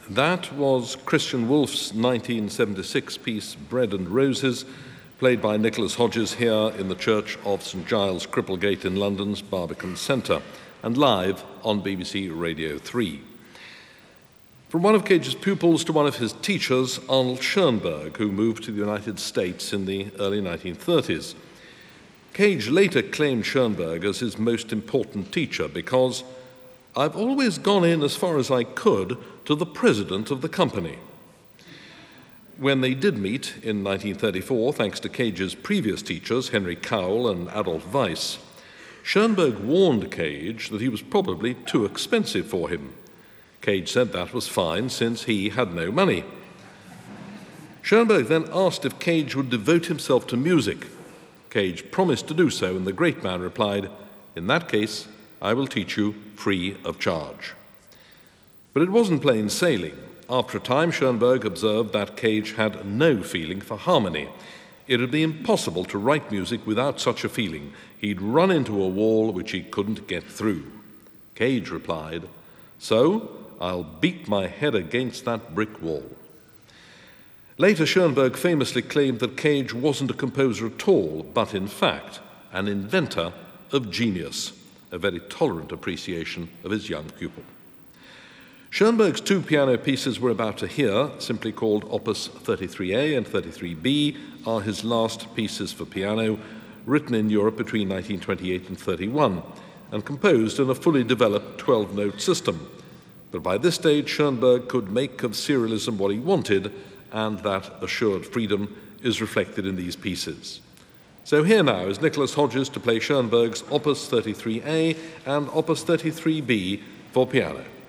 That was Christian Wolff's 1976 piece, Bread and Roses, played by Nicholas Hodges here in the Church of St Giles, Cripplegate in London's Barbican Centre, and live on BBC Radio 3. From one of Cage's pupils to one of his teachers, Arnold Schoenberg, who moved to the United States in the early 1930s. Cage later claimed Schoenberg as his most important teacher because I've always gone in as far as I could to the president of the company. When they did meet in 1934, thanks to Cage's previous teachers, Henry Cowell and Adolf Weiss, Schoenberg warned Cage that he was probably too expensive for him. Cage said that was fine since he had no money. Schoenberg then asked if Cage would devote himself to music. Cage promised to do so, and the great man replied, "In that case, I will teach you free of charge." But it wasn't plain sailing. After a time, Schoenberg observed that Cage had no feeling for harmony. It would be impossible to write music without such a feeling. He'd run into a wall which he couldn't get through. Cage replied, "So I'll beat my head against that brick wall." Later, Schoenberg famously claimed that Cage wasn't a composer at all, but in fact, an inventor of genius, a very tolerant appreciation of his young pupil. Schoenberg's two piano pieces we're about to hear, simply called Opus 33A and 33B, are his last pieces for piano, written in Europe between 1928 and 31, and composed in a fully developed 12-note system. But by this stage, Schoenberg could make of serialism what he wanted, and that assured freedom is reflected in these pieces. So here now is Nicholas Hodges to play Schoenberg's Opus 33A and Opus 33B for piano.